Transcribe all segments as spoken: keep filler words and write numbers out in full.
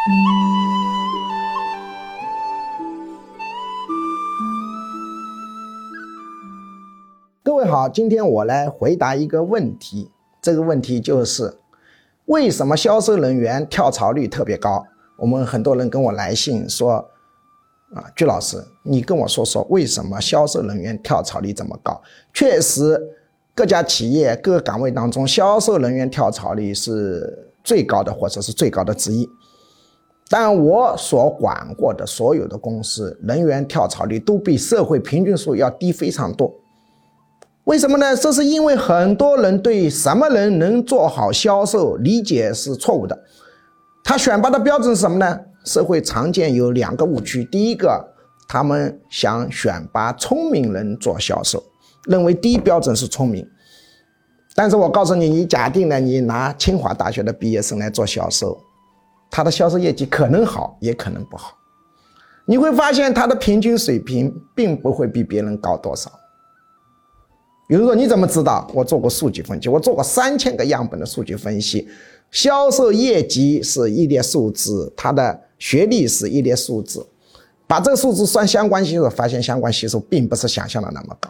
各位好，今天我来回答一个问题，这个问题就是为什么销售人员跳槽率特别高？我们很多人跟我来信说啊，鞠老师，你跟我说说为什么销售人员跳槽率这么高？确实，各家企业各个岗位当中，销售人员跳槽率是最高的，或者是最高的之一。但我所管过的所有的公司，人员跳槽率都比社会平均数要低非常多。为什么呢？这是因为很多人对什么人能做好销售理解是错误的。他选拔的标准是什么呢？社会常见有两个误区。第一个，他们想选拔聪明人做销售，认为第一标准是聪明。但是我告诉你，你假定呢，你拿清华大学的毕业生来做销售，他的销售业绩可能好，也可能不好。你会发现他的平均水平并不会比别人高多少。比如说，你怎么知道？我做过数据分析，我做过三千个样本的数据分析，销售业绩是一列数字，他的学历是一列数字，把这个数字算相关系数，发现相关系数并不是想象的那么高。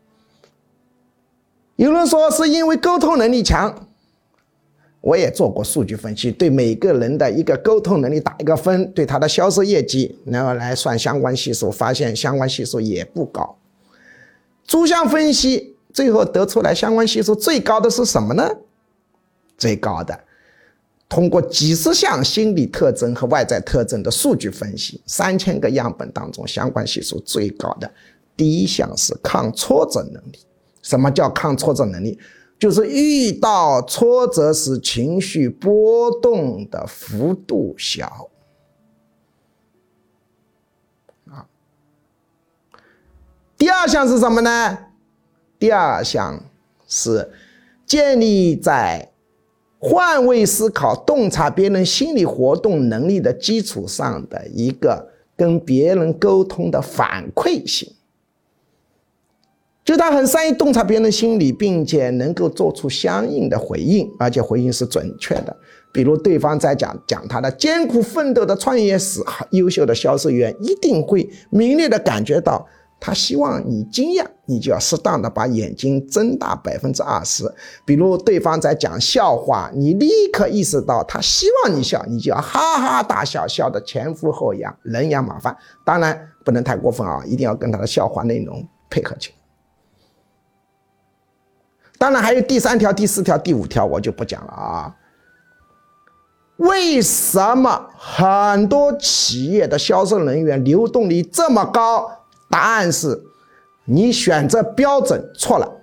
有人说是因为沟通能力强，我也做过数据分析，对每个人的一个沟通能力打一个分，对他的销售业绩然后来算相关系数，发现相关系数也不高。纵向分析最后得出来相关系数最高的是什么呢？最高的，通过几十项心理特征和外在特征的数据分析，三千个样本当中相关系数最高的第一项是抗挫折能力。什么叫抗挫折能力？就是遇到挫折时情绪波动的幅度小。啊，第二项是什么呢？第二项是建立在换位思考、洞察别人心理活动能力的基础上的一个跟别人沟通的反馈性。就他很善于洞察别人心理，并且能够做出相应的回应，而且回应是准确的。比如对方在讲讲他的艰苦奋斗的创业史，优秀的销售员一定会明确地感觉到他希望你惊讶，你就要适当的把眼睛睁大 百分之二十。 比如对方在讲笑话，你立刻意识到他希望你笑，你就要哈哈大笑，笑得前俯后仰，人仰马翻。当然不能太过分啊，一定要跟他的笑话内容配合起来。当然还有第三条、第四条、第五条我就不讲了啊。为什么很多企业的销售人员流动率这么高？答案是你选择标准错了。